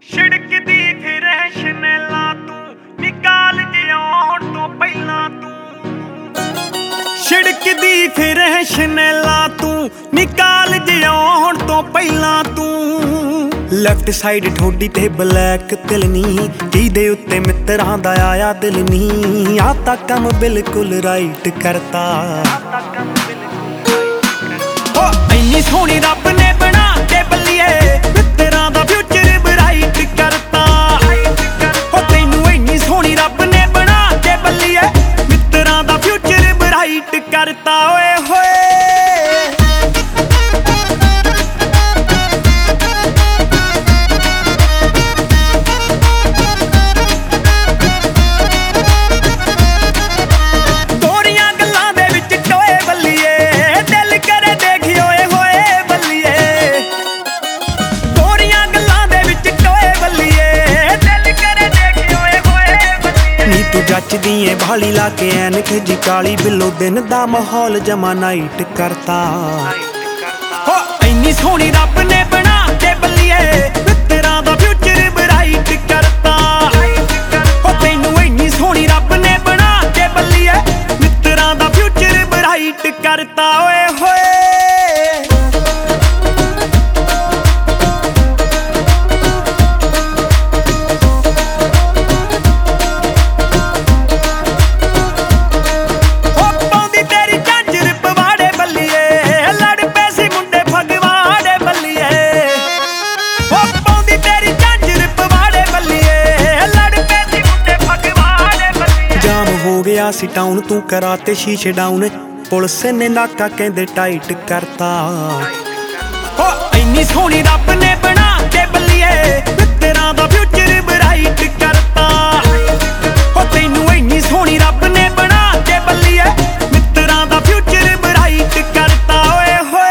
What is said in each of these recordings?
छिड़कदी फिरे शनेला तू निकाल जिउण तो पहला तू छिड़कदी फिरे शनेला तू निकाल जिउण तो पहला तू ਲੈਫਟ ਸਾਈਡ ਠੋਡੀ ਤੇ ਬਲੈਕ ਤਿਲ ਨੀ ਜਿਹਦੇ ਉੱਤੇ ਮਿੱਤਰਾਂ ਦਾ ਆਇਆ ਦਿਲ ਨੀ ਆ ਤਾਂ ਕੰਮ ਬਿਲਕੁਲ ਰਾਈਟ ਕਰਤਾ ਓ ਇੰਨੀ ਸੋਹਣੀ ਰੱਬ ਨੇ ਬਣਾ ਕੇ ਬੱਲੀਏ ਮਿੱਤਰਾਂ ਦਾ ਫਿਊਚਰ ਬਰਾਈਟ ਕਰਤਾ ਓ ਤੈਨੂੰ ਇੰਨੀ ਸੋਹਣੀ ਰੱਬ ਨੇ ਬਣਾ ਕੇ ਬੱਲੀਏ ਮਿੱਤਰਾਂ ਦਾ ਫਿਊਚਰ ਬਰਾਈਟ ਕਰਤਾ ਓਏ ਹੋਏ ਜੱਚਦੀ ਏ ਭਾਲੀ ਲਾ ਕੇ ਐਨਕ ਜੀ ਕਾਲੀ ਬਿੱਲੋ ਦਿਨ ਦਾ ਮਾਹੌਲ ਜਮਾ ਨਾਈਟ ਕਰਤਾ ਹੋ ਇੰਨੀ ਸੋਹਣੀ ਰੱਬ ਨੇ ਬਣਾ ਕੇ ਬੱਲੀਏ ਮਿੱਤਰਾਂ ਦਾ ਫਿਊਚਰ ਬਰਾਈਟ ਕਰਤਾ ਹੋ ਤੈਨੂੰ ਇੰਨੀ ਸੋਹਣੀ ਰੱਬ ਨੇ ਬਣਾ ਕੇ ਬੱਲੀਏ ਮਿੱਤਰਾਂ ਦਾ ਫਿਊਚਰ ਬਰਾਈਟ ਕਰਤਾ ਓਏ ਹੋਏ ਸੀ ਟਾਊਨ ਤੂੰ ਕਰਾ ਤੇ ਸ਼ੀਸ਼ੇ ਡਾਊਨ ਪੁਲਿਸ ਨੇ ਨਾਕਾ ਕਹਿੰਦੇ ਟਾਈਟ ਕਰਤਾ ਓ ਇੰਨੀ ਸੋਹਣੀ ਰੱਬ ਨੇ ਬਣਾ ਕੇ ਬੱਲੀਏ ਮਿੱਤਰਾਂ ਦਾ ਫਿਊਚਰ ਬਰਾਈਟ ਕਰਤਾ ਓ ਤੈਨੂੰ ਇੰਨੀ ਸੋਹਣੀ ਰੱਬ ਨੇ ਬਣਾ ਕੇ ਬੱਲੀਏ ਮਿੱਤਰਾਂ ਦਾ ਫਿਊਚਰ ਬਰਾਈਟ ਕਰਤਾ ਓਏ ਹੋਏ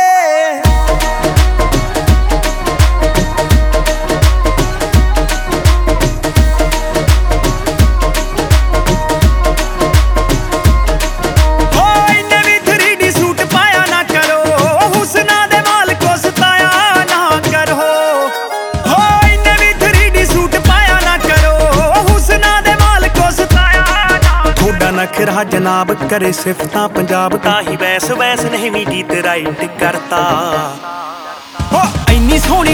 ਨਖਰਾ ਜਨਾਬ ਕਰੇ ਸਿਫਤਾਂ ਪੰਜਾਬ ਤਾਂ ਹੀ ਵੈਸ ਨਹੀਂ ਵੀ ਗੀਤ ਰਾਈਟ ਕਰਤਾ ਹੋ ਇੰਨੀ ਸੋਹਣੀ